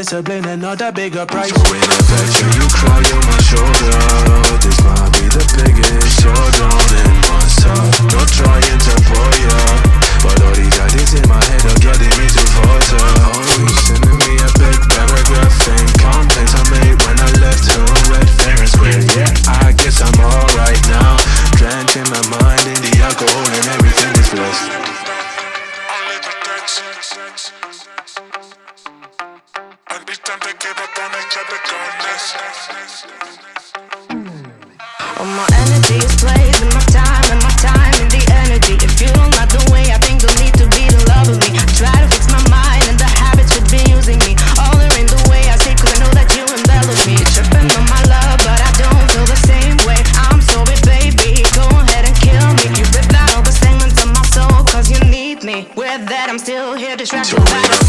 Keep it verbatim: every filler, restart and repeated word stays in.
discipline and not a bigger price. So in affection you cry on my shoulder. This might be the biggest showdown in myself. Not trying to bore ya, but all these ideas in my head are getting me to falter. Oh, you sending me a big paragraph thing. Complaints I made when I left home, red fair and square. Yeah, I guess I'm alright now. Drenching my mind in the alcohol and everything is blessed. All my energy is played with my time, and my time in the energy. If you don't like the way I think, don't need to be in love with me. I try to fix my mind and the habits should be using me. All are in the way I say, cause I know that you embellish me. You're tripping on my love, but I don't feel the same way. I'm sorry, baby, go ahead and kill me. You ripped out all the segments of my soul, cause you need me. With that, I'm still here distracted. So